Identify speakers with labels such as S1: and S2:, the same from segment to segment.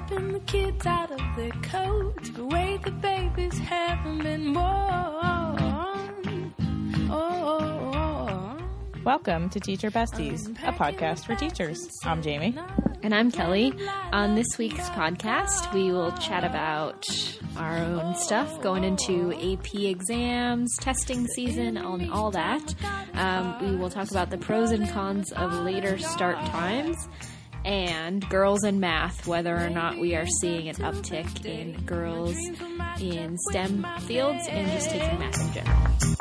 S1: stripping the kids out of their coats, the way the babies haven't been born.
S2: Welcome to Teacher Besties, a podcast for teachers. I'm Jamie.
S3: And I'm Kelly. On this week's podcast, we will chat about our own stuff going into AP exams, testing season, and all that. We will talk about the pros and cons of later start times and girls in math, whether or not we are seeing an uptick in girls in STEM fields and just taking math in general.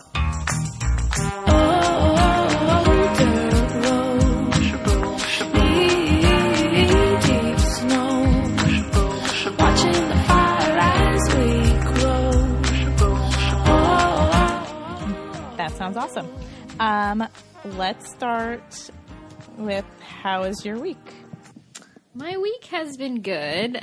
S2: That sounds awesome. Let's start with, how is your week?
S3: My week has been good.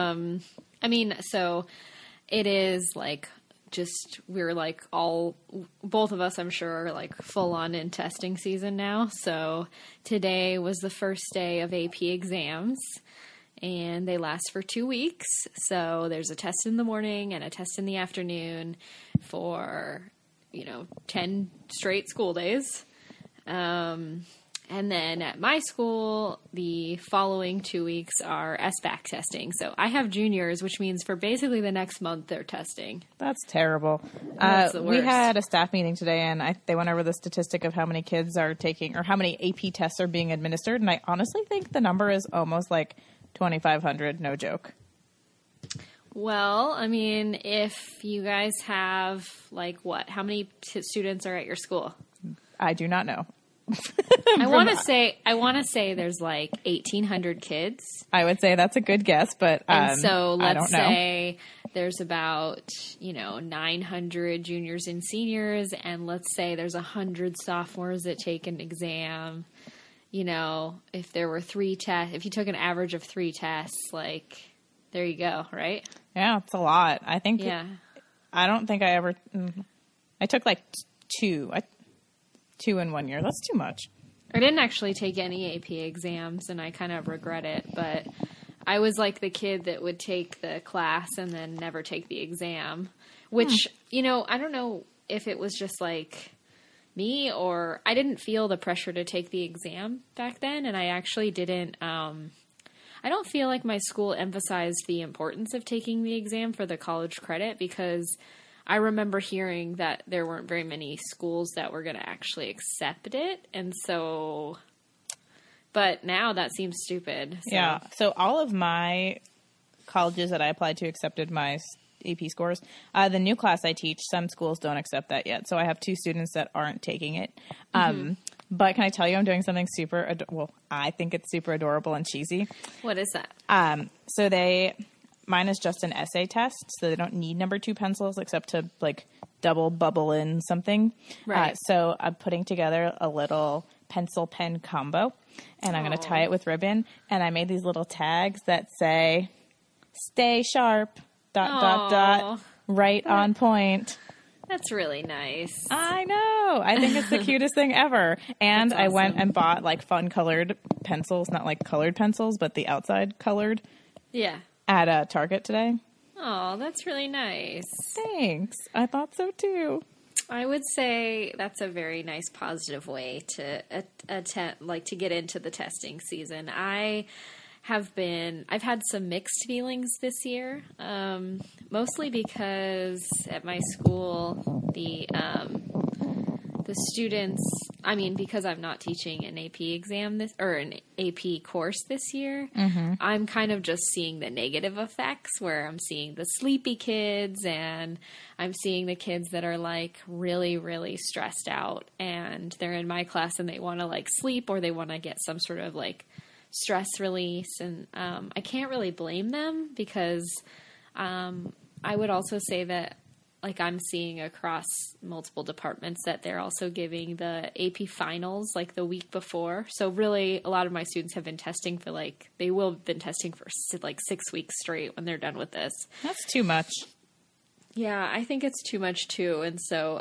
S3: So it is like we're like both of us, I'm sure, are like full on in testing season now. So today was the first day of AP exams and they last for 2 weeks. So there's a test in the morning and a test in the afternoon for 10 straight school days. And then at my school, the following 2 weeks are SBAC testing. So I have juniors, which means for basically the next month, they're testing.
S2: That's terrible.
S3: That's the worst.
S2: We had a staff meeting today, and they went over the statistic of how many kids are taking, or how many AP tests are being administered. And I honestly think the number is almost like 2,500, no joke.
S3: Well, I mean, if you guys have, how many students are at your school?
S2: I do not know.
S3: I want to say there's like 1,800 kids.
S2: I would say that's a good guess, but
S3: and so
S2: I don't
S3: let's say there's about 900 juniors and seniors, and let's say there's 100 sophomores that take an exam. If there were 3 tests, if you took an average of 3 tests, there you go, right?
S2: Yeah, it's a lot. I think.
S3: Yeah.
S2: I don't think I took like 2. 2 in 1 year. That's too much.
S3: I didn't actually take any AP exams, and I kind of regret it, but I was like the kid that would take the class and then never take the exam, which, I don't know if it was just like me or I didn't feel the pressure to take the exam back then, and I actually didn't, I don't feel like my school emphasized the importance of taking the exam for the college credit, because I remember hearing that there weren't very many schools that were going to actually accept it. And so, but now that seems stupid. So.
S2: Yeah. So all of my colleges that I applied to accepted my AP scores. The new class I teach, some schools don't accept that yet. So I have 2 students that aren't taking it. But can I tell you, I'm doing something I think it's super adorable and cheesy.
S3: What is that?
S2: Mine is just an essay test, so they don't need number 2 pencils except to double bubble in something.
S3: Right.
S2: So I'm putting together a little pencil pen combo, and I'm going to tie it with ribbon. And I made these little tags that say, "Stay sharp, ... right on point."
S3: That's really nice.
S2: I know. I think it's the cutest thing ever. And
S3: That's awesome.
S2: I went and bought fun colored pencils, not colored pencils, but the outside colored.
S3: Yeah.
S2: At Target today.
S3: Oh, that's really nice.
S2: Thanks. I thought so too.
S3: I would say that's a very nice positive way to attempt, to get into the testing season. I've had some mixed feelings this year, mostly because at my school, the students, because I'm not teaching an AP exam an AP course this year, I'm kind of just seeing the negative effects, where I'm seeing the sleepy kids and I'm seeing the kids that are really, really stressed out, and they're in my class and they want to sleep, or they want to get some sort of stress release. And I can't really blame them, because I would also say that I'm seeing across multiple departments that they're also giving the AP finals the week before. So really a lot of my students have been testing for they will have been testing for 6 weeks straight when they're done with this.
S2: That's too much.
S3: Yeah, I think it's too much too. And so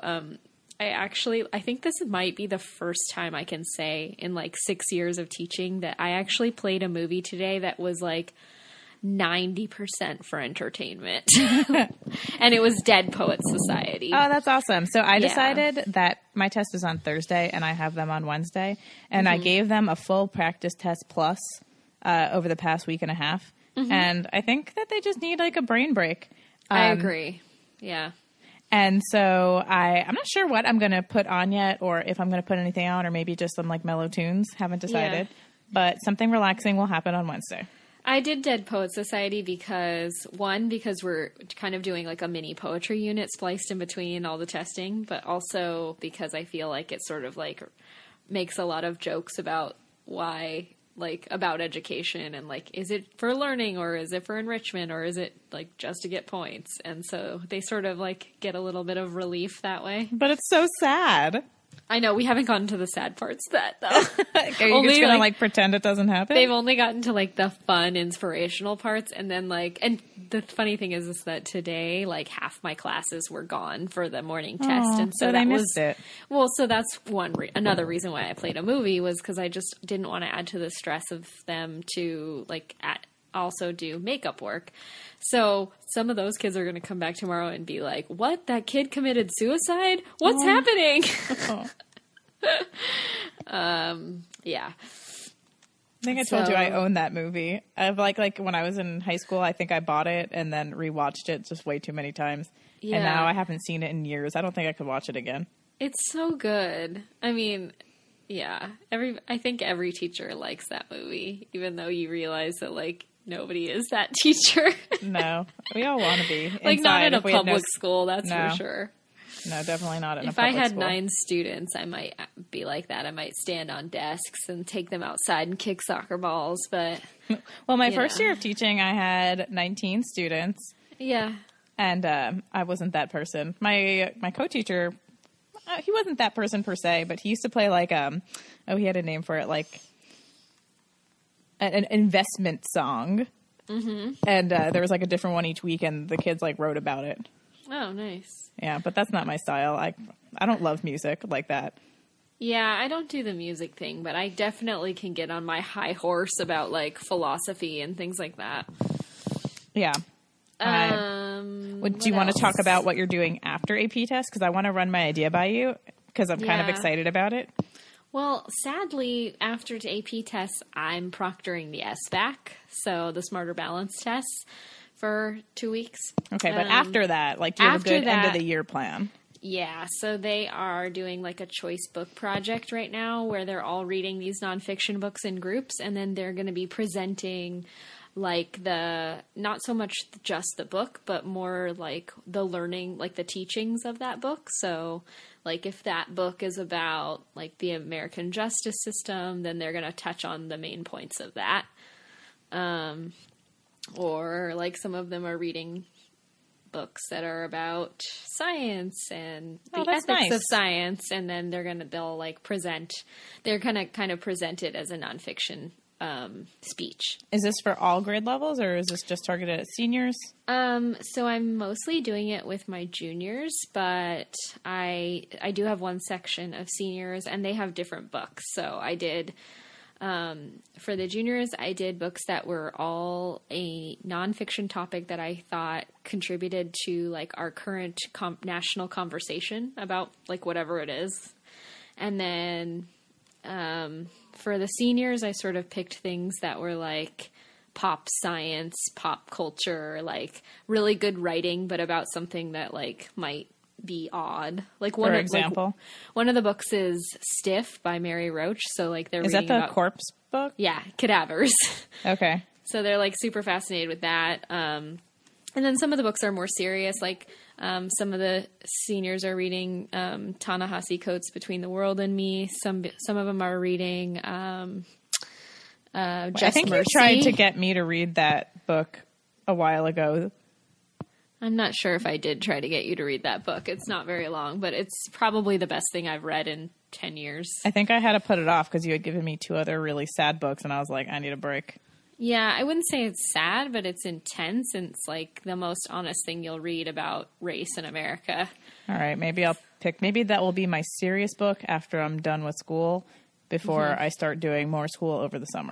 S3: I think this might be the first time I can say in 6 years of teaching that I actually played a movie today that was 90% for entertainment. And it was Dead Poets Society.
S2: Oh, that's awesome. So I
S3: Yeah.
S2: decided that my test was on Thursday and I have them on Wednesday. And I gave them a full practice test plus over the past week and a half. And I think that they just need like a brain break.
S3: I agree. Yeah.
S2: And so I'm not sure what I'm going to put on yet, or if I'm going to put anything on, or maybe just some like mellow tunes. Haven't decided.
S3: Yeah.
S2: But something relaxing will happen on Wednesday.
S3: I did Dead Poets Society because we're kind of doing like a mini poetry unit spliced in between all the testing, but also because I feel like it sort of like makes a lot of jokes about why, like, about education and like, is it for learning or is it for enrichment or is it like just to get points? And so they sort of like get a little bit of relief that way.
S2: But it's so sad.
S3: I know we haven't gotten to the sad parts of that though.
S2: Are you
S3: Only,
S2: just going to
S3: like,
S2: like pretend it doesn't happen?
S3: They've only gotten to like the fun, inspirational parts, and then like, and the funny thing is that today, like half my classes were gone for the morning test, and so
S2: so
S3: that
S2: they
S3: was
S2: missed it.
S3: well. So that's another reason why I played a movie was because I just didn't want to add to the stress of them to like also do makeup work. So some of those kids are going to come back tomorrow and be like, "What? That kid committed suicide? What's happening?" Yeah.
S2: I think I told you I own that movie. I've like when I was in high school, I think I bought it and then rewatched it just way too many times.
S3: Yeah.
S2: And now I haven't seen it in years. I don't think I could watch it again.
S3: It's so good. I mean, yeah. I think every teacher likes that movie, even though you realize that like nobody is that teacher.
S2: No, we all want to be
S3: Like not in
S2: inside
S3: a
S2: if we had
S3: public school, that's
S2: No.
S3: for sure.
S2: No, definitely not in a
S3: If I
S2: public
S3: had
S2: school.
S3: 9 students, I might be like that. I might stand on desks and take them outside and kick soccer balls, but
S2: Well, my first
S3: Yeah.
S2: year of teaching, I had 19 students,
S3: yeah.
S2: and I wasn't that person. My co-teacher, he wasn't that person per se, but he used to play like he had a name for it, like an investment song. Mm-hmm. And there was like a different one each week, and the kids like wrote about it.
S3: Oh, nice.
S2: Yeah, but that's not my style. I don't love music like that.
S3: Yeah, I don't do the music thing, but I definitely can get on my high horse about like philosophy and things like that.
S2: Yeah. Do you want to talk about what you're doing after AP test? Because I want to run my idea by you because I'm kind of
S3: Yeah.
S2: excited about it.
S3: Well, sadly, after the AP tests, I'm proctoring the SBAC, so the Smarter Balance tests, for 2 weeks.
S2: Okay, but after that, like, do you have a
S3: after
S2: good end of
S3: that-
S2: the year plan?
S3: Yeah, so they are doing like a choice book project right now where they're all reading these nonfiction books in groups, and then they're going to be presenting like not so much just the book, but more like the learning, like the teachings of that book. So like if that book is about like the American justice system, then they're going to touch on the main points of that. Or like some of them are reading books that are about science and the
S2: that's
S3: ethics
S2: nice.
S3: of science, and then they'll like present. They're gonna kind of present it as a nonfiction speech.
S2: Is this for all grade levels, or is this just targeted at seniors?
S3: So I'm mostly doing it with my juniors, but I do have one section of seniors, and they have different books. So I did. For the juniors, I did books that were all a nonfiction topic that I thought contributed to like our current national conversation about like whatever it is. And then for the seniors, I sort of picked things that were like pop science, pop culture, like really good writing, but about something that like might be odd. Like
S2: For example?
S3: one of the books is Stiff by Mary Roach. So like they're
S2: Is that
S3: reading
S2: the
S3: about
S2: corpse book?
S3: yeah, cadavers.
S2: Okay.
S3: So they're like super fascinated with that. And then some of the books are more serious. Like some of the seniors are reading Ta-Nehisi Coates' Between the World and Me. Some of them are reading Just
S2: I think
S3: Mercy.
S2: you tried to get me to read that book a while ago.
S3: I'm not sure if I did try to get you to read that book. It's not very long, but it's probably the best thing I've read in 10 years.
S2: I think I had to put it off because you had given me 2 other really sad books, and I was like, I need a break.
S3: Yeah, I wouldn't say it's sad, but it's intense, and it's like the most honest thing you'll read about race in America.
S2: All right, maybe that will be my serious book after I'm done with school before I start doing more school over the summer.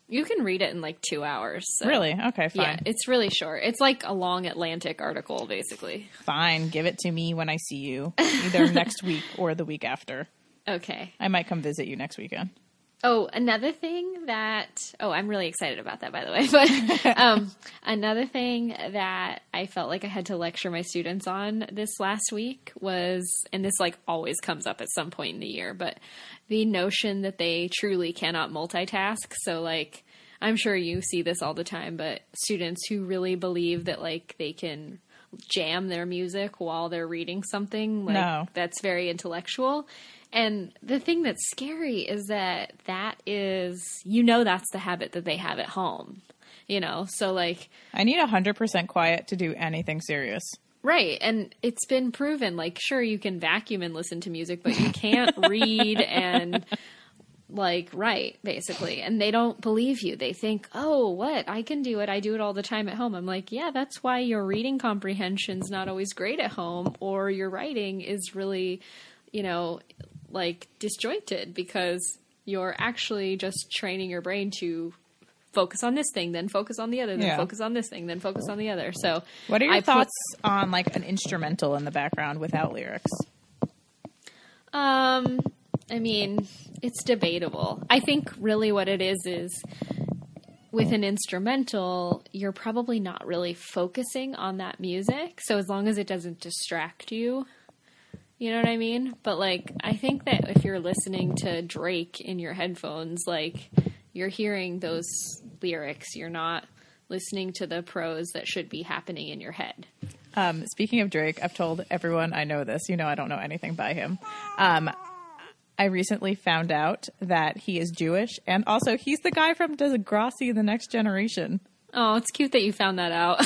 S3: You can read it in like 2 hours. So.
S2: Really? Okay, fine.
S3: Yeah, it's really short. It's like a long Atlantic article, basically.
S2: Fine. Give it to me when I see you, either next week or the week after.
S3: Okay.
S2: I might come visit you next weekend.
S3: Oh, another thing that... Oh, I'm really excited about that, by the way. But another thing that I felt like I had to lecture my students on this last week was... And this, like, always comes up at some point in the year. But the notion that they truly cannot multitask. So, like, I'm sure you see this all the time. But students who really believe that, like, they can jam their music while they're reading something. Like,
S2: No.
S3: That's very intellectual. And the thing that's scary is that is, that's the habit that they have at home, so like.
S2: I need 100% quiet to do anything serious.
S3: Right. And it's been proven, like, sure, you can vacuum and listen to music, but you can't read and like write, basically. And they don't believe you. They think, oh, what? I can do it. I do it all the time at home. I'm like, yeah, that's why your reading comprehension's not always great at home, or your writing is really, like disjointed, because you're actually just training your brain to focus on this thing, then focus on the other, then focus on this thing, then focus on the other. So
S2: what are your thoughts on like an instrumental in the background without lyrics?
S3: I mean, it's debatable. I think really what it is with an instrumental, you're probably not really focusing on that music. So as long as it doesn't distract you, you know what I mean? But, like, I think that if you're listening to Drake in your headphones, like, you're hearing those lyrics. You're not listening to the prose that should be happening in your head.
S2: Speaking of Drake, I've told everyone I know this. I don't know anything by him. I recently found out that he is Jewish, and also he's the guy from Degrassi, The Next Generation.
S3: Oh, it's cute that you found that out.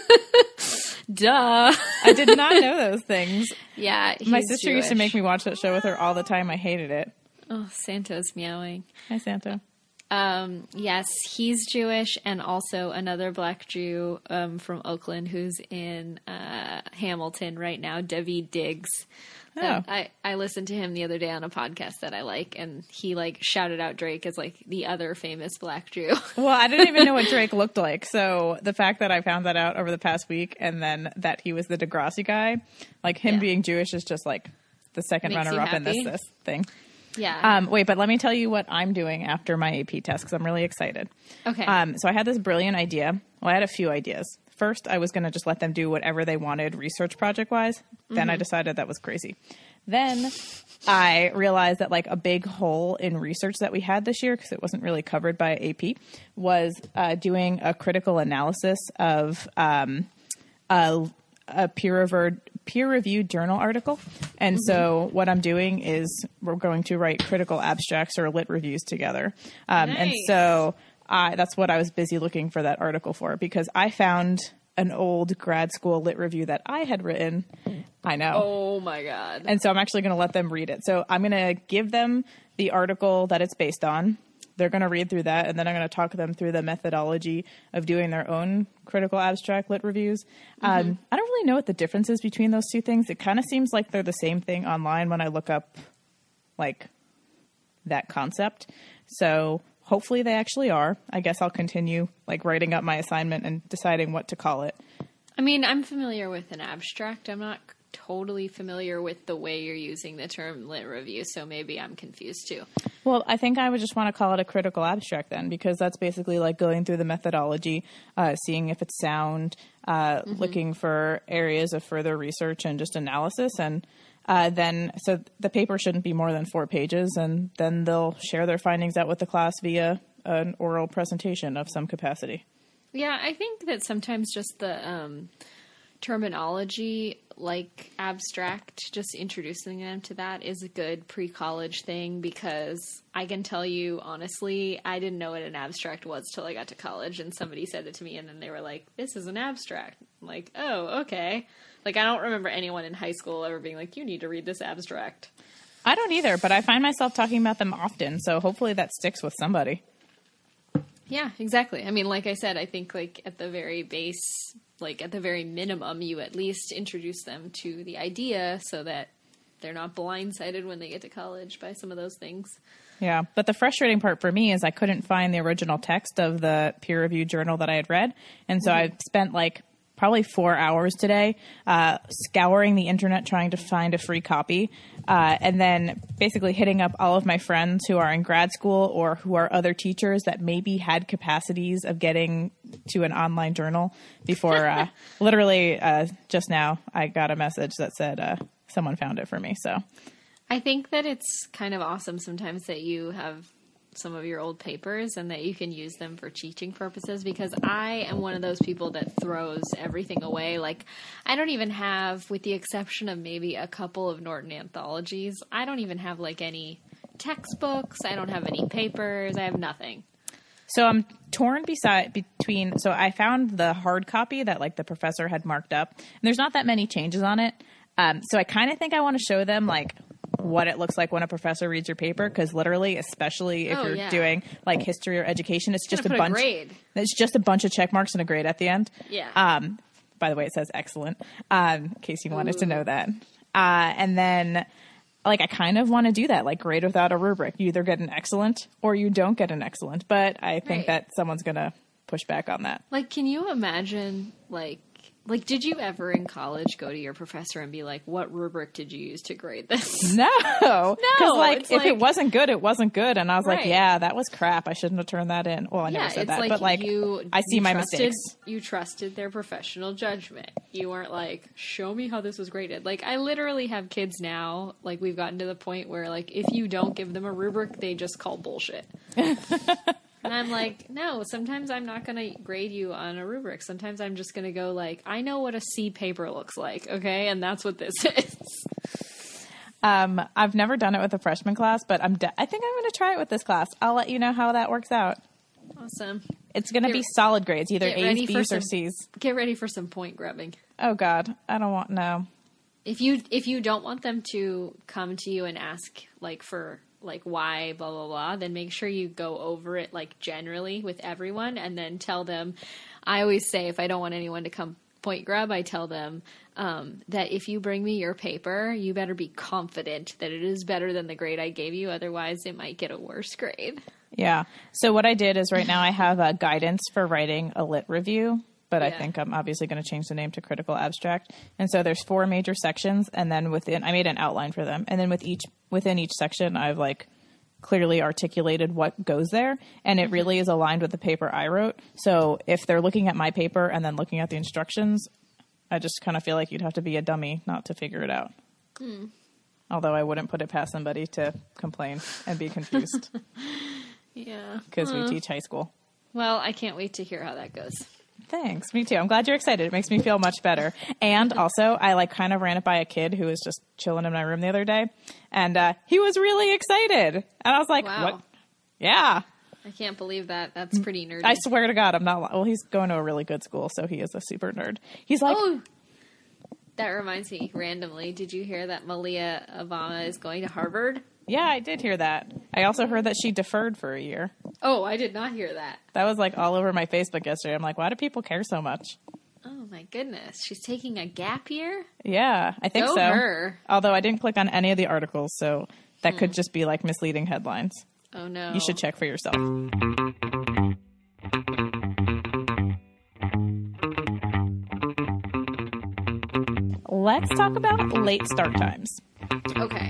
S3: Duh.
S2: I did not know those things.
S3: Yeah,
S2: my sister
S3: Jewish.
S2: used to make me watch that show with her all the time. I hated it.
S3: Oh, Santa's meowing.
S2: Hi, Santa.
S3: Yes, he's Jewish, and also another black Jew from Oakland who's in Hamilton right now, David Diggs.
S2: Oh.
S3: I listened to him the other day on a podcast that I like, and he like shouted out Drake as like the other famous black Jew.
S2: Well, I didn't even know what Drake looked like, so the fact that I found that out over the past week, and then that he was the Degrassi guy, like him being Jewish is just like the second runner-up in this thing.
S3: Yeah.
S2: Wait, but let me tell you what I'm doing after my AP test, because I'm really excited.
S3: Okay.
S2: So I had this brilliant idea. Well, I had a few ideas. First, I was going to just let them do whatever they wanted research project-wise. Then I decided that was crazy. Then I realized that like a big hole in research that we had this year, because it wasn't really covered by AP, was doing a critical analysis of a peer-reviewed journal article. And so what I'm doing is we're going to write critical abstracts or lit reviews together. And so that's what I was busy looking for that article for, because I found an old grad school lit review that I had written. I know.
S3: Oh my God.
S2: And so I'm actually going to let them read it. So I'm going to give them the article that it's based on. They're going to read through that, and then I'm going to talk them through the methodology of doing their own critical abstract lit reviews. I don't really know what the difference is between those two things. It kind of seems like they're the same thing online when I look up like that concept. So hopefully they actually are. I guess I'll continue like writing up my assignment and deciding what to call it.
S3: I mean, I'm familiar with an abstract. I'm not totally familiar with the way you're using the term lit review, so maybe I'm confused too.
S2: Well, I think I would just want to call it a critical abstract then, because that's basically like going through the methodology, seeing if it's sound, looking for areas of further research and just analysis. And then, so the paper shouldn't be more than 4 pages, and then they'll share their findings out with the class via an oral presentation of some capacity.
S3: Yeah, I think that sometimes just the terminology, like abstract, just introducing them to that is a good pre-college thing, because I can tell you honestly, I didn't know what an abstract was till I got to college, and somebody said it to me, and then they were like, this is an abstract. I'm like, oh, okay. Like, I don't remember anyone in high school ever being like, you need to read this abstract.
S2: I don't either, but I find myself talking about them often, so hopefully that sticks with somebody.
S3: Yeah, exactly. I mean, like I said, I think like at the very base, like at the very minimum, you at least introduce them to the idea so that they're not blindsided when they get to college by some of those things.
S2: Yeah. But the frustrating part for me is I couldn't find the original text of the peer-reviewed journal that I had read. And so I spent like probably 4 hours today scouring the internet trying to find a free copy, and then basically hitting up all of my friends who are in grad school or who are other teachers that maybe had capacities of getting to an online journal before literally just now I got a message that said someone found it for me. So
S3: I think that it's kind of awesome sometimes that you have some of your old papers and that you can use them for teaching purposes, because I am one of those people that throws everything away. Like, I don't even have, with the exception of maybe a couple of Norton anthologies, I don't even have like any textbooks. I don't have any papers. I have nothing.
S2: So I'm torn between. So I found the hard copy that like the professor had marked up, and there's not that many changes on it. So I kind of think I want to show them like what it looks like when a professor reads your paper, because literally, especially if you're doing like history or education, it's just a bunch.
S3: Grade.
S2: It's just a bunch of check marks and a grade at the end.
S3: Yeah.
S2: By the way, it says excellent. In case you wanted to know that. And then, like, I kind of want to do that, like grade without a rubric. You either get an excellent or you don't get an excellent. But I think that someone's gonna push back on that.
S3: Like, can you imagine like, did you ever in college go to your professor and be like, what rubric did you use to grade this?
S2: No. Because, like, if it wasn't good, it wasn't good. And I was like, yeah, that was crap. I shouldn't have turned that in. Well, I never said that. But, like, I see my mistakes.
S3: You trusted their professional judgment. You weren't like, show me how this was graded. Like, I literally have kids now, like, we've gotten to the point where, like, if you don't give them a rubric, they just call bullshit. And I'm like, no, sometimes I'm not going to grade you on a rubric. Sometimes I'm just going to go like, I know what a C paper looks like, okay? And that's what this is.
S2: I've never done it with a freshman class, but I think I'm going to try it with this class. I'll let you know how that works out.
S3: Awesome.
S2: It's going to be solid grades, either A's, B's, or C's.
S3: Get ready for some point grubbing.
S2: Oh, God. I don't want, no.
S3: If you don't want them to come to you and ask, like, for like why blah blah blah, then make sure you go over it like generally with everyone, and then tell them. I always say, if I don't want anyone to come point grab, I tell them that if you bring me your paper, you better be confident that it is better than the grade I gave you, otherwise it might get a worse grade.
S2: Yeah. So what I did is right now I have a guidance for writing a lit review, but I think I'm obviously going to change the name to critical abstract. And so there's 4 major sections, and then I made an outline for them. And then within each section, I've like clearly articulated what goes there, and it really is aligned with the paper I wrote. So if they're looking at my paper and then looking at the instructions, I just kind of feel like you'd have to be a dummy not to figure it out. Although I wouldn't put it past somebody to complain and be confused.
S3: Yeah.
S2: Because we teach high school.
S3: Well, I can't wait to hear how that goes.
S2: Thanks. Me too. I'm glad you're excited. It makes me feel much better. And also, I like kind of ran it by a kid who was just chilling in my room the other day, and he was really excited. And I was like,
S3: wow.
S2: What? Yeah.
S3: I can't believe that. That's pretty nerdy.
S2: I swear to God, I'm not. Well, he's going to a really good school, so he is a super nerd. He's like,
S3: oh, that reminds me randomly. Did you hear that Malia Obama is going to Harvard?
S2: Yeah, I did hear that. I also heard that she deferred for a year.
S3: Oh, I did not hear that.
S2: That was like all over my Facebook yesterday. I'm like, why do people care so much?
S3: Oh my goodness. She's taking a gap year?
S2: Yeah, I think
S3: Go
S2: so.
S3: her.
S2: Although I didn't click on any of the articles, so that could just be like misleading headlines.
S3: Oh no.
S2: You should check for yourself. Let's talk about late start times.
S3: Okay.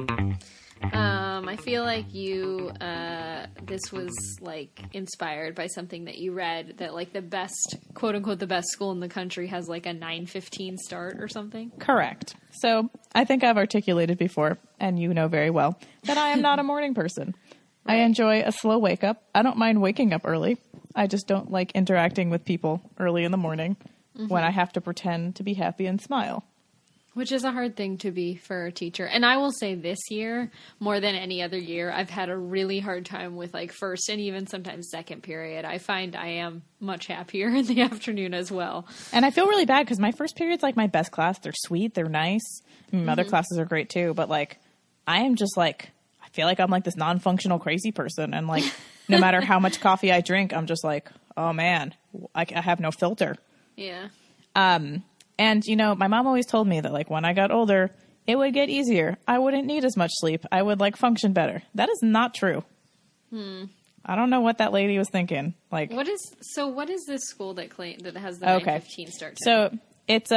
S3: I feel like this was like inspired by something that you read, that like the best, quote unquote, the best school in the country has like a 9:15 start or something.
S2: Correct. So I think I've articulated before, and you know very well, that I am not a morning person. Right. I enjoy a slow wake up. I don't mind waking up early. I just don't like interacting with people early in the morning when I have to pretend to be happy and smile.
S3: Which is a hard thing to be for a teacher. And I will say this year, more than any other year, I've had a really hard time with like first and even sometimes second period. I find I am much happier in the afternoon as well.
S2: And I feel really bad because my first period's like my best class. They're sweet. They're nice. I mean, other classes are great too. But like, I am just like, I feel like I'm like this non-functional crazy person. And like, no matter how much coffee I drink, I'm just like, oh man, I have no filter.
S3: Yeah.
S2: And, you know, my mom always told me that, like, when I got older, it would get easier. I wouldn't need as much sleep. I would like function better. That is not true. I don't know what that lady was thinking. Like,
S3: what is this school that has the 9:15 start time?
S2: So it's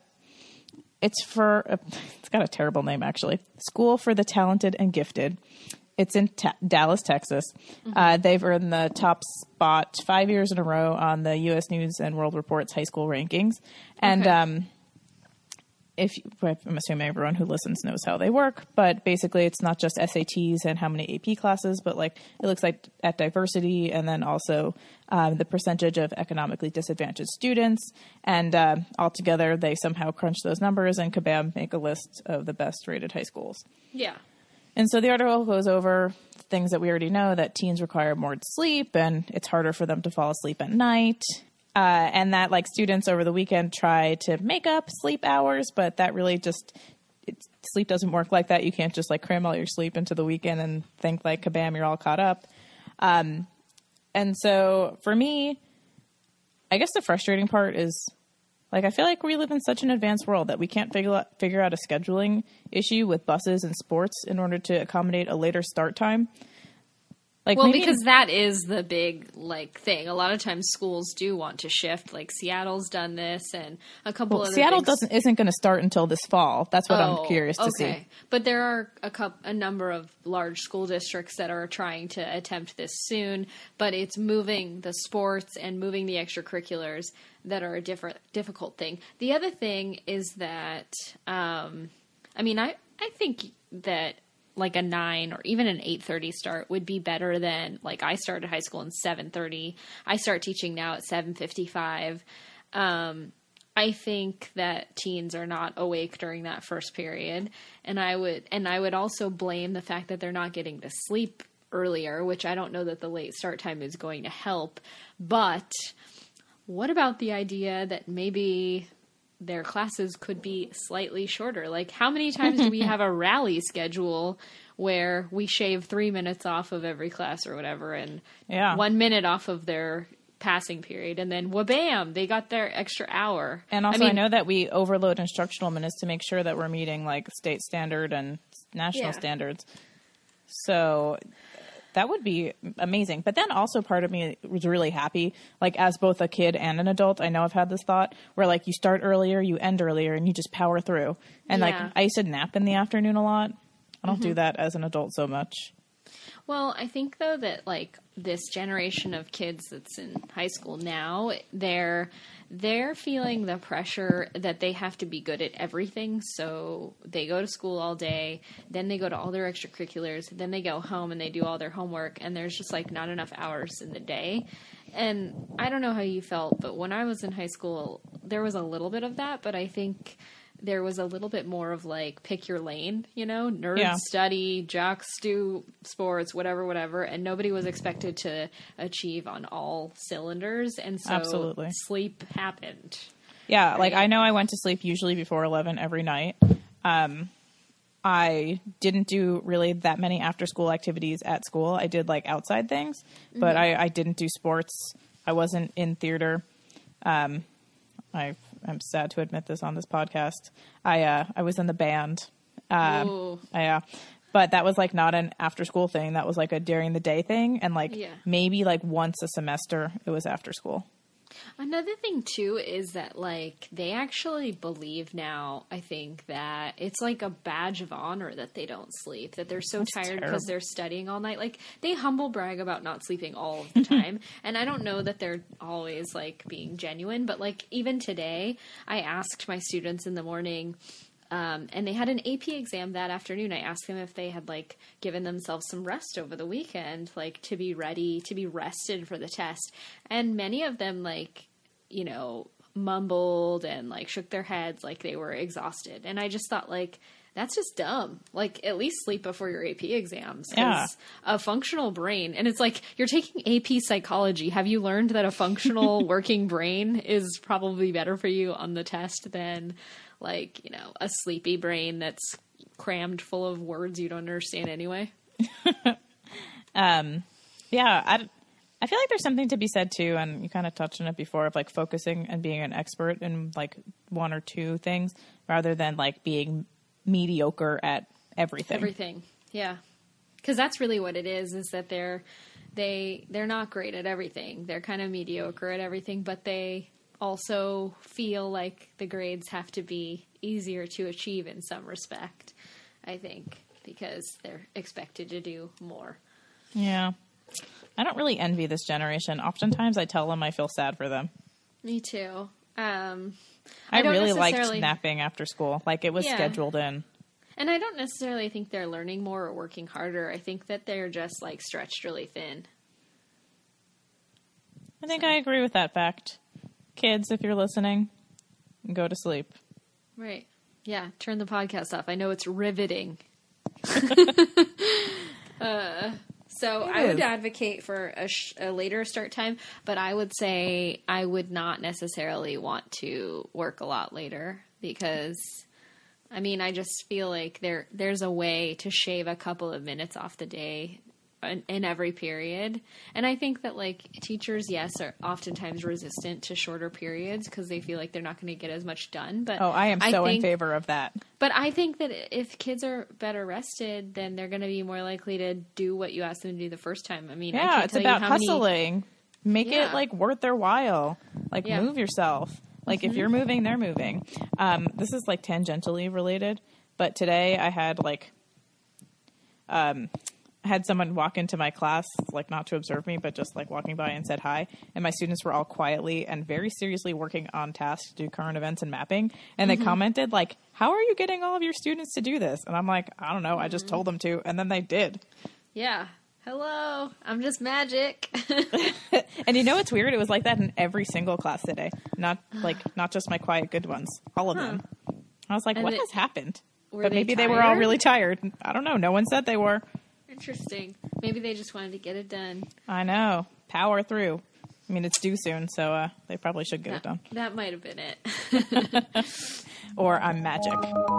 S2: got a terrible name actually. School for the Talented and Gifted. It's in Dallas, Texas. They've earned the top spot 5 years in a row on the U.S. News and World Report's high school rankings. And I'm assuming everyone who listens knows how they work, but basically it's not just SATs and how many AP classes, but like it looks like at diversity and then also the percentage of economically disadvantaged students. And altogether, they somehow crunch those numbers and kabam, make a list of the best rated high schools.
S3: Yeah.
S2: And so the article goes over things that we already know, that teens require more sleep and it's harder for them to fall asleep at night. And that like students over the weekend try to make up sleep hours, but that really sleep doesn't work like that. You can't just like cram all your sleep into the weekend and think like kabam, you're all caught up. And so for me, I guess the frustrating part is like, I feel like we live in such an advanced world that we can't figure out a scheduling issue with buses and sports in order to accommodate a later start time. Like,
S3: well, because that is the big like thing. A lot of times schools do want to shift. Like Seattle's done this, and a couple other
S2: Seattle
S3: things.
S2: isn't going to start until this fall. That's what I'm curious to see.
S3: But there are a number of large school districts that are trying to attempt this soon. But it's moving the sports and moving the extracurriculars that are a difficult thing. The other thing is that, I think that like a 9 or even an 8:30 start would be better than like I started high school in 7:30. I start teaching now at 7:55. I think that teens are not awake during that first period, and I would also blame the fact that they're not getting to sleep earlier, which I don't know that the late start time is going to help. But what about the idea that maybe their classes could be slightly shorter? Like, how many times do we have a rally schedule where we shave 3 minutes off of every class or whatever and 1 minute off of their passing period, and then wha-bam, they got their extra hour.
S2: And also, I know that we overload instructional minutes to make sure that we're meeting like state standard and national standards. So that would be amazing. But then also part of me was really happy, like as both a kid and an adult. I know I've had this thought where like you start earlier, you end earlier, and you just power through. And like I used to nap in the afternoon a lot. I don't do that as an adult so much.
S3: Well, I think though that like this generation of kids that's in high school now, they're feeling the pressure that they have to be good at everything. So they go to school all day, then they go to all their extracurriculars, then they go home and they do all their homework, and there's just like not enough hours in the day. And I don't know how you felt, but when I was in high school, there was a little bit of that, but I think there was a little bit more of like pick your lane, you know, nerds study, jocks do sports, whatever, and nobody was expected to achieve on all cylinders, and so sleep happened.
S2: Yeah, right? Like I know I went to sleep usually before 11 every night. I didn't do really that many after school activities at school. I did like outside things, but I didn't do sports. I wasn't in theater. I'm sad to admit this on this podcast. I was in the band. But that was like not an after school thing. That was like a during the day thing. And like maybe like once a semester it was after school.
S3: Another thing too is that like they actually believe now, I think, that it's like a badge of honor that they don't sleep, that they're so tired because they're studying all night. Like they humble brag about not sleeping all of the time. And I don't know that they're always like being genuine, but like even today I asked my students in the morning, and they had an AP exam that afternoon. I asked them if they had like given themselves some rest over the weekend, like to be ready, to be rested for the test. And many of them like, you know, mumbled and like shook their heads like they were exhausted. And I just thought like, that's just dumb. Like at least sleep before your AP exams. Because a functional brain, and it's like you're taking AP psychology. Have you learned that a functional working brain is probably better for you on the test than like, you know, a sleepy brain that's crammed full of words you don't understand anyway?
S2: I feel like there's something to be said too, and you kind of touched on it before, of like focusing and being an expert in like one or two things rather than like being mediocre at everything.
S3: Everything. Yeah. Because that's really what it is that they're not great at everything. They're kind of mediocre at everything, but they also feel like the grades have to be easier to achieve in some respect, I think, because they're expected to do more.
S2: Yeah. I don't really envy this generation. Oftentimes I tell them I feel sad for them.
S3: Me too. I
S2: really liked napping after school. Like, it was scheduled in.
S3: And I don't necessarily think they're learning more or working harder. I think that they're just, like, stretched really thin.
S2: I think I agree with that fact. Kids, if you're listening, go to sleep.
S3: Right. Yeah, turn the podcast off. I know it's riveting. So I would advocate for a later start time, but I would say I would not necessarily want to work a lot later because, I mean, I just feel like there's a way to shave a couple of minutes off the day in every period. And I think that, like, teachers, yes, are oftentimes resistant to shorter periods because they feel like they're not going to get as much done. But
S2: I am so in favor of that.
S3: But I think that if kids are better rested, then they're going to be more likely to do what you asked them to do the first time. I mean,
S2: yeah, it's about hustling. Make it, like, worth their while. Like, move yourself. Like, if you're moving, they're moving. This is, like, tangentially related, but today I had, like, had someone walk into my class, like, not to observe me, but just, like, walking by and said hi. And my students were all quietly and very seriously working on tasks to do current events and mapping. And they commented, like, how are you getting all of your students to do this? And I'm like, I don't know. I just told them to. And then they did.
S3: Yeah. Hello. I'm just magic.
S2: And you know what's weird? It was like that in every single class today. Not just my quiet good ones. All of them. I was like, what has happened? But maybe they were all really tired. I don't know. No one said they were.
S3: Interesting. Maybe they just wanted to get it done.
S2: I know. Power through. I mean, it's due soon, so they probably should get it done.
S3: That might have been it.
S2: Or I'm magic.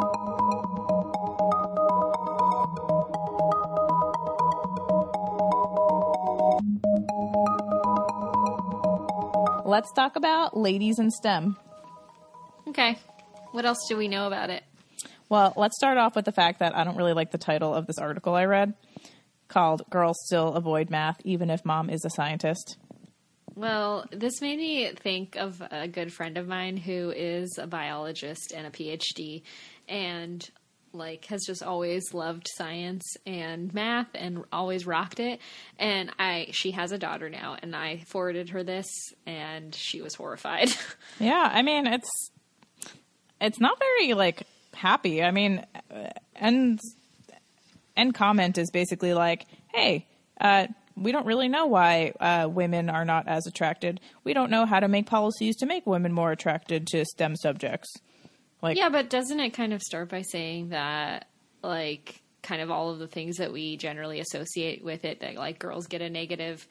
S2: Let's talk about ladies in STEM.
S3: Okay. What else do we know about it?
S2: Well, let's start off with the fact that I don't really like the title of this article I read, called Girls Still Avoid Math Even If Mom is a Scientist.
S3: Well, this made me think of a good friend of mine who is a biologist and a PhD and, like, has just always loved science and math and always rocked it. And she has a daughter now, and I forwarded her this, and she was horrified.
S2: Yeah, I mean, it's not very, like, happy. I mean, end comment is basically like, hey, we don't really know why women are not as attracted. We don't know how to make policies to make women more attracted to STEM subjects. Like, yeah,
S3: but doesn't it kind of start by saying that, like, kind of all of the things that we generally associate with it, that, like, girls get negative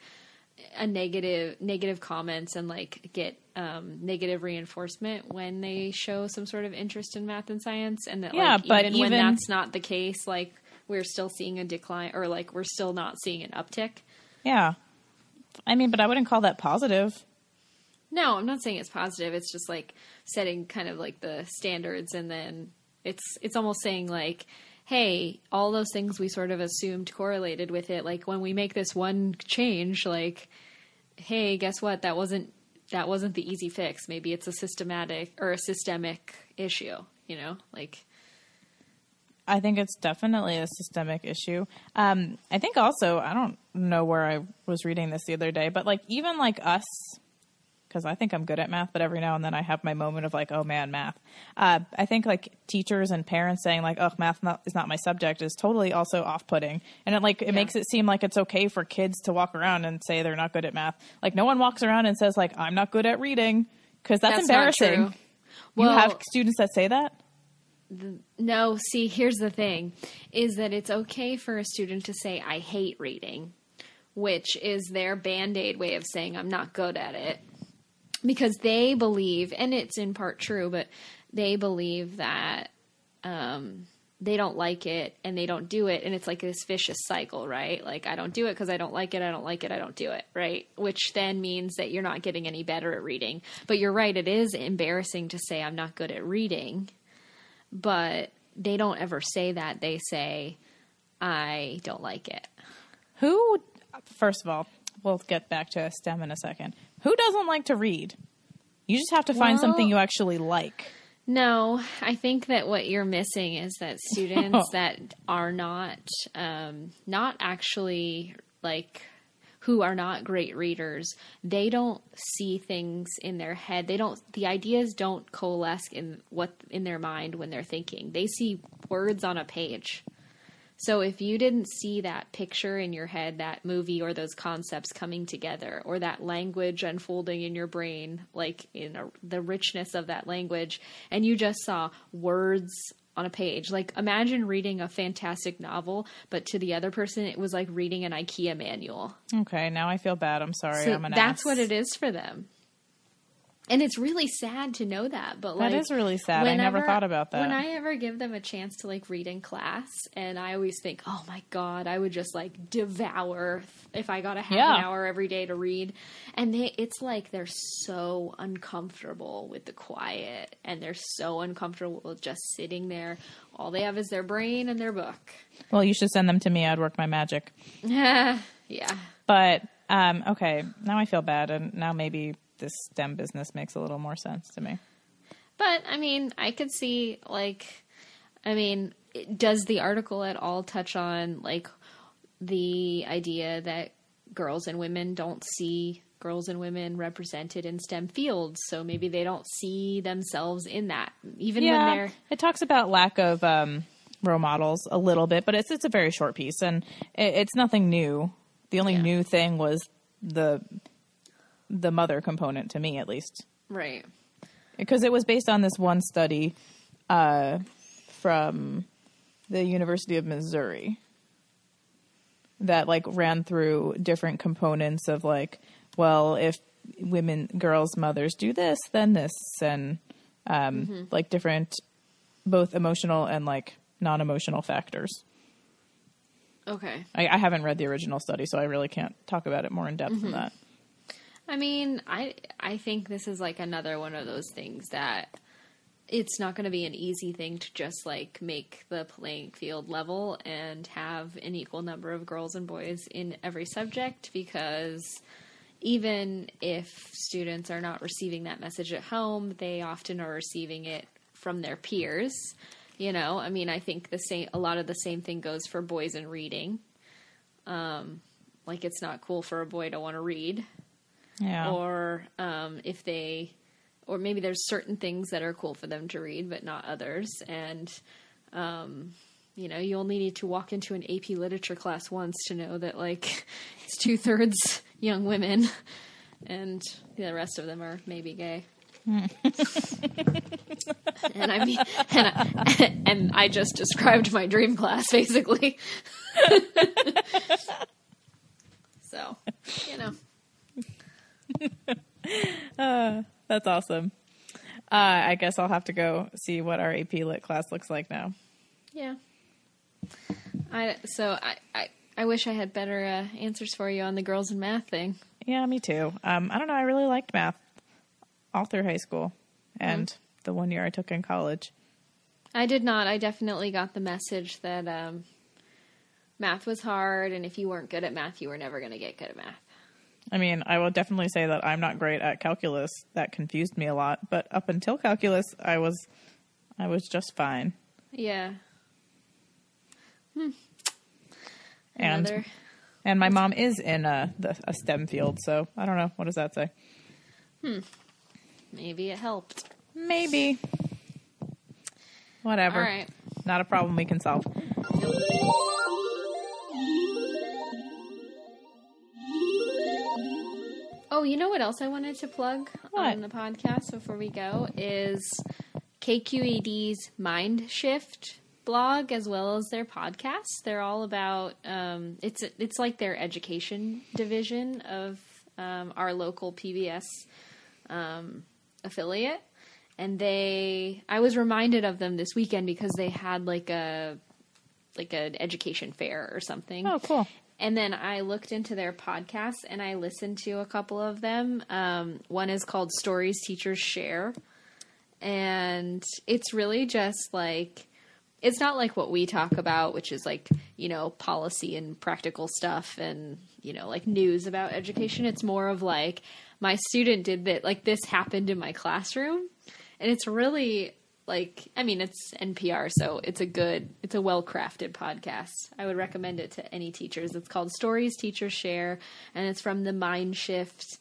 S3: comments and, like, get negative reinforcement when they show some sort of interest in math and science, and that, like, even when that's not the case, like, we're still seeing a decline, or, like, we're still not seeing an uptick.
S2: Yeah. I mean, but I wouldn't call that positive.
S3: No, I'm not saying it's positive. It's just, like, setting kind of, like, the standards, and then it's almost saying, like, hey, all those things we sort of assumed correlated with it, like, when we make this one change, like, hey, guess what? That wasn't the easy fix. Maybe it's a systemic issue, you know? Like,
S2: I think it's definitely a systemic issue. I think also, I don't know where I was reading this the other day, but, like, even, like, us, because I think I'm good at math, but every now and then I have my moment of, like, oh man, math. I think, like, teachers and parents saying, like, oh, math is not my subject is totally also off-putting. And it makes it seem like it's okay for kids to walk around and say they're not good at math. Like, no one walks around and says, like, I'm not good at reading, because that's embarrassing.
S3: Not true. Well,
S2: you have students that say that?
S3: No, see, here's the thing, is that it's okay for a student to say, I hate reading, which is their Band-Aid way of saying I'm not good at it. Because they believe, and it's in part true, but they believe that they don't like it and they don't do it. And it's like this vicious cycle, right? Like, I don't do it because I don't like it, I don't like it, I don't do it, right? Which then means that you're not getting any better at reading. But you're right, it is embarrassing to say I'm not good at reading. But they don't ever say that. They say, I don't like it.
S2: First of all, we'll get back to STEM in a second. Who doesn't like to read? You just have to find something you actually like.
S3: No, I think that what you're missing is that students that are not actually like, who are not great readers, they don't see things in their head. The ideas don't coalesce in their mind when they're thinking. They see words on a page. So if you didn't see that picture in your head, that movie or those concepts coming together, or that language unfolding in your brain, like the richness of that language, and you just saw words on a page, like imagine reading a fantastic novel, but to the other person, it was like reading an IKEA manual.
S2: Okay, now I feel bad. I'm sorry.
S3: So
S2: I'm an
S3: that's
S2: ass.
S3: what it is for them. And it's really sad to know that, but like,
S2: that is really sad. I never thought about that.
S3: When I ever give them a chance to like read in class, and I always think, oh my God, I would just like devour if I got a half an hour every day to read. And it's like they're so uncomfortable with the quiet, and they're so uncomfortable with just sitting there. All they have is their brain and their book.
S2: Well, you should send them to me. I'd work my magic.
S3: Yeah.
S2: But, okay, now I feel bad, and now maybe this STEM business makes a little more sense to me.
S3: But, I mean, I could see, like, does the article at all touch on, like, the idea that girls and women don't see girls and women represented in STEM fields, so maybe they don't see themselves in that, even when they're...
S2: It talks about lack of role models a little bit, but it's a very short piece, and it's nothing new. The only new thing was the mother component, to me at least.
S3: Right.
S2: Because it was based on this one study from the University of Missouri that like ran through different components of like, well, if girls' mothers do this, then this, and like different both emotional and like non-emotional factors.
S3: Okay.
S2: I haven't read the original study, so I really can't talk about it more in depth than that.
S3: I mean, I think this is like another one of those things that it's not going to be an easy thing to just like make the playing field level and have an equal number of girls and boys in every subject, because even if students are not receiving that message at home, they often are receiving it from their peers. You know, I mean, I think a lot of the same thing goes for boys in reading. Like it's not cool for a boy to want to read.
S2: Yeah.
S3: Or or maybe there's certain things that are cool for them to read, but not others. And, you know, you only need to walk into an AP literature class once to know that like it's 2/3 young women and the rest of them are maybe gay. And I mean, and I just described my dream class basically. So, you know.
S2: That's awesome. I guess I'll have to go see what our AP Lit class looks like now.
S3: Yeah. I wish I had better answers for you on the girls and math thing.
S2: Yeah, me too. I don't know. I really liked math all through high school and the 1 year I took in college.
S3: I did not. I definitely got the message that math was hard, and if you weren't good at math, you were never going to get good at math.
S2: I mean, I will definitely say that I'm not great at calculus. That confused me a lot. But up until calculus, I was just fine.
S3: Yeah.
S2: And my mom is in a STEM field, so I don't know. What does that say?
S3: Maybe it helped.
S2: Maybe. Whatever.
S3: All right.
S2: Not a problem we can solve.
S3: Oh, you know what else I wanted to plug on the podcast before we go is KQED's Mind Shift blog as well as their podcast. They're all about it's like their education division of our local PBS affiliate. And I was reminded of them this weekend because they had like an education fair or something.
S2: Oh, cool.
S3: And then I looked into their podcasts and I listened to a couple of them. One is called Stories Teachers Share. And it's really just like it's not like what we talk about, which is like, you know, policy and practical stuff and, you know, like news about education. It's more of like, my student did that, like this happened in my classroom. And it's really like, I mean, it's NPR, so it's a well-crafted podcast. I would recommend it to any teachers. It's called Stories Teachers Share, and it's from the Mindshift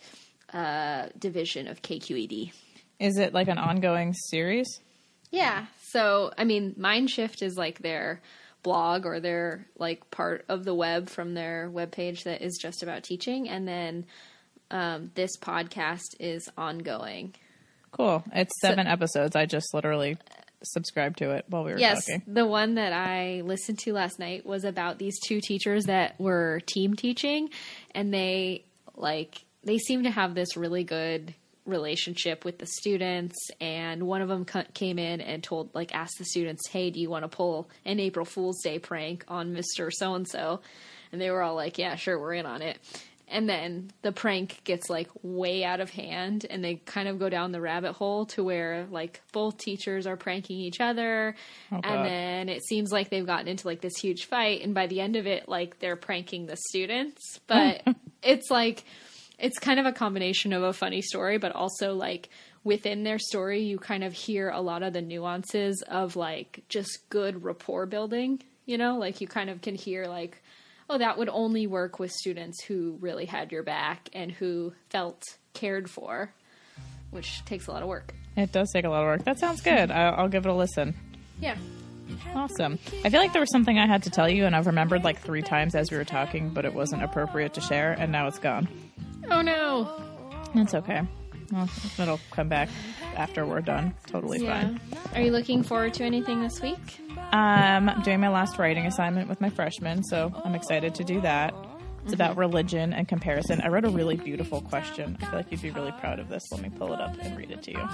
S3: division of KQED.
S2: Is it like an ongoing series?
S3: Yeah. So, I mean, Mindshift is like their blog or their like part of the web from their webpage that is just about teaching. And then this podcast is ongoing.
S2: Cool. It's 7 episodes. I just literally subscribed to it while we were talking.
S3: The one that I listened to last night was about these 2 teachers that were team teaching, and they seem to have this really good relationship with the students. And one of them came in and asked the students, "Hey, do you want to pull an April Fool's Day prank on Mr. So-and-so?" And they were all like, "Yeah, sure, we're in on it." And then the prank gets like way out of hand, and they kind of go down the rabbit hole to where like both teachers are pranking each other. And then it seems like they've gotten into like this huge fight. And by the end of it, like they're pranking the students, but it's like, it's kind of a combination of a funny story, but also like within their story, you kind of hear a lot of the nuances of like just good rapport building, you know, like you kind of can hear like, oh, that would only work with students who really had your back and who felt cared for, which takes a lot of work.
S2: It does take a lot of work. That sounds good. I'll give it a listen.
S3: Yeah.
S2: Awesome. I feel like there was something I had to tell you, and I've remembered like 3 times as we were talking, but it wasn't appropriate to share, and now it's gone.
S3: Oh, no.
S2: It's okay. Well, it'll come back after we're done. Totally fine.
S3: Are you looking forward to anything this week?
S2: I'm doing my last writing assignment with my freshmen, so I'm excited to do that. It's about religion and comparison. I wrote a really beautiful question. I feel like you'd be really proud of this. Let me pull it up and read it to you.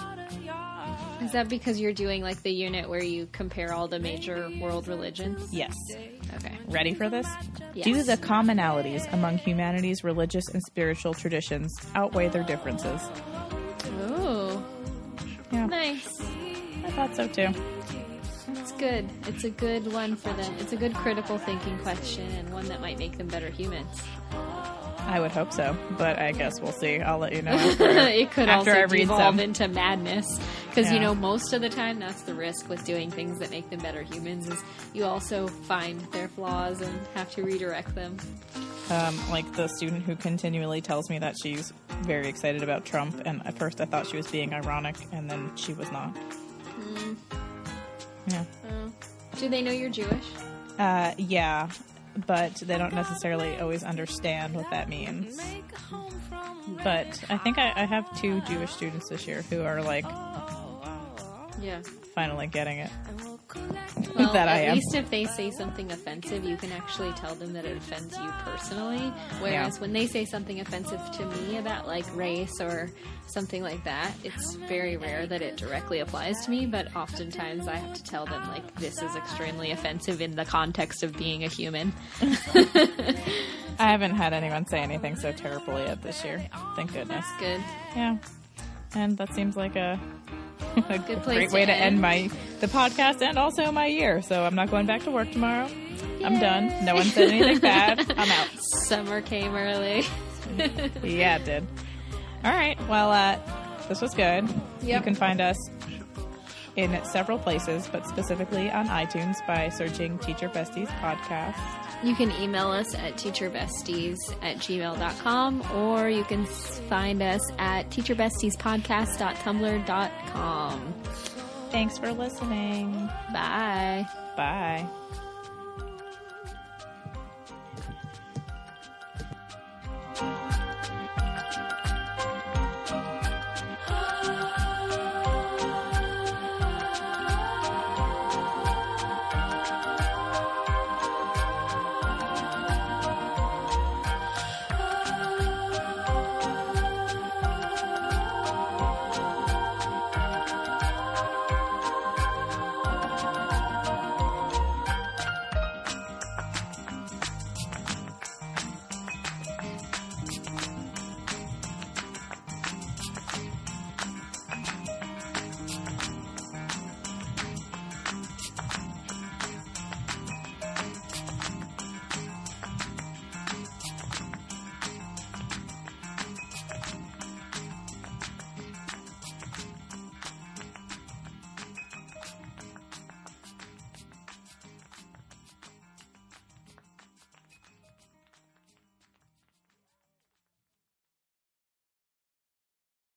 S3: Is that because you're doing like the unit where you compare all the major world religions?
S2: Yes.
S3: Okay.
S2: Ready for this?
S3: Yes.
S2: Do the commonalities among humanity's religious and spiritual traditions outweigh their differences?
S3: Ooh.
S2: Yeah.
S3: Nice.
S2: I thought so too.
S3: It's good. It's a good one for them. It's a good critical thinking question and one that might make them better humans.
S2: I would hope so, but I guess we'll see. I'll let you know after,
S3: it could
S2: after
S3: also
S2: I read
S3: devolve
S2: some.
S3: into madness because,
S2: Yeah.
S3: you know, most of the time that's the risk with doing things that make them better humans is you also find their flaws and have to redirect them.
S2: Like the student who continually tells me that she's very excited about Trump, and at first I thought she was being ironic, and then she was not. Yeah.
S3: Do they know you're Jewish?
S2: Yeah, but they don't necessarily always understand what that means. But I think I have 2 Jewish students this year who are like
S3: Yeah.
S2: finally getting it.
S3: Well,
S2: That I
S3: at
S2: am.
S3: least if they say something offensive, you can actually tell them that it offends you personally. Whereas when they say something offensive to me about like race or something like that, it's very rare that it directly applies to me. But oftentimes I have to tell them like this is extremely offensive in the context of being a human.
S2: I haven't had anyone say anything so terrible yet this year. Thank goodness.
S3: Good.
S2: Yeah. And that seems like a
S3: Good place
S2: great
S3: to
S2: way to
S3: end.
S2: end the podcast and also my year. So I'm not going back to work tomorrow. I'm done. No one said anything bad. I'm out.
S3: Summer came early.
S2: Yeah, it did. All right. Well, this was good. You
S3: Yep.
S2: can find us in several places, but specifically on iTunes by searching Teacher Besties Podcast.
S3: You can email us at teacherbesties@gmail.com, or you can find us at teacherbestiespodcast.tumblr.com.
S2: Thanks for listening.
S3: Bye.
S2: Bye.